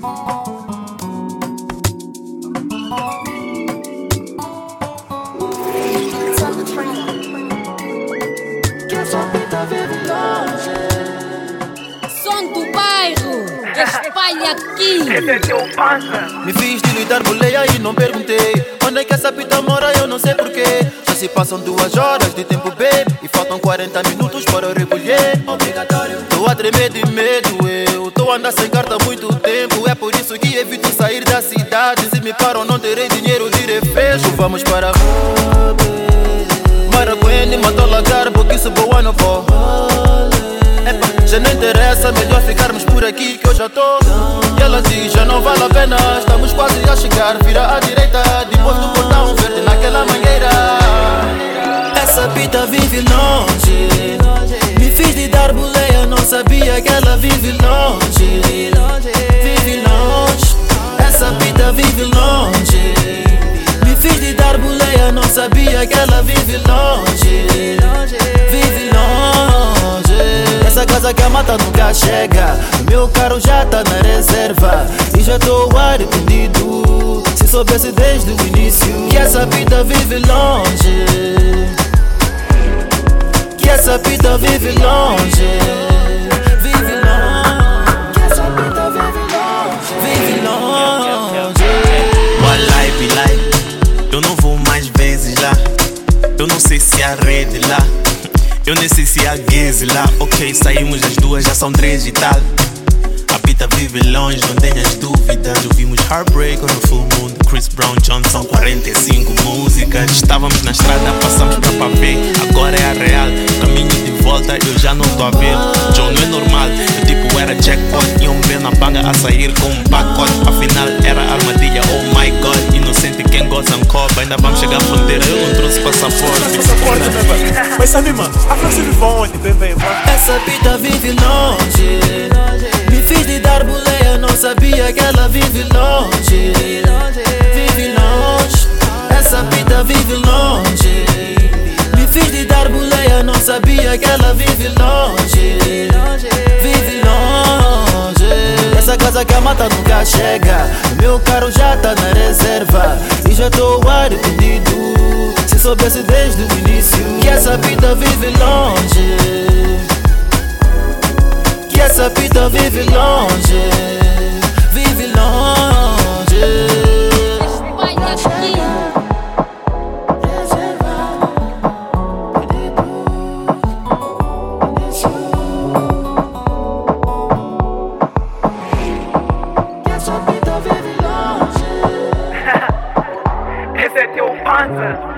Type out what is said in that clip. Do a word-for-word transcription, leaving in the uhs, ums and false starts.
Som do bairro, espalha aqui. Me fiz de lhe dar boleia e não perguntei onde é que essa pita mora, eu não sei porquê. Já se passam duas horas de tempo, baby, e faltam quarenta minutos para eu recolher. Obrigatório. Tô a tremer de medo, eu tô a andar sem carta há muito tempo. É por isso que evito sair da cidade. Se me param não terei dinheiro de refresco. Vamos para Maracuene, matou lagar, porque isso boa não vou. Epa, já não interessa, melhor ficarmos por aqui que eu já tô. E ela diz, já não vale a pena, estamos quase a chegar. Vira à direita, depois do portão verde naquela mangueira. Essa pita vive longe, me fiz de dar boleia, não sabia que ela vive longe. Vive longe, essa pita vive longe, me fiz de dar boleia, não sabia que ela vive longe. Vive longe. Essa casa que a mata nunca chega, o meu carro já tá na reserva e já tô arrependido. Se soubesse desde o início que essa pita vive longe, que essa pita vive longe. Vive longe, que essa pita vive longe. Vive longe. Walai, bilai, eu não vou mais vezes lá. Eu não sei se há rede lá, eu nem sei se há guese lá. Ok, saímos as duas, já são três e tal. A pita vive longe, não tenhas dúvidas. Ouvimos Heartbreak no Full Moon, Chris Brown, Johnson, quarenta e cinco músicas. Estávamos na estrada, passamos pra papel. Agora é a real, caminho de volta, eu já não tô a ver. John, não é normal, eu tipo era jackpot. Iam ver na banga a sair com um pacote. Afinal era armadilha, oh my god. Inocente quem goza copa, ainda vamos chegar à fronteira. Eu não trouxe passaporte. Passaporte, bebê. Mas sabe, mano, a França vive onde, bebê? Essa pita vive longe, me fiz de dar boleia, não sabia que ela vive longe. Vive longe, essa pita vive longe, me fiz de dar boleia, não sabia que ela vive longe. Vive longe. Essa casa que a mata nunca chega, o meu carro já tá na reserva e já tô arrependido. Se soubesse desde o início que essa pita vive longe, que essa pita vive longe. Vive longe. Espalha aqui. Esse é teu panza.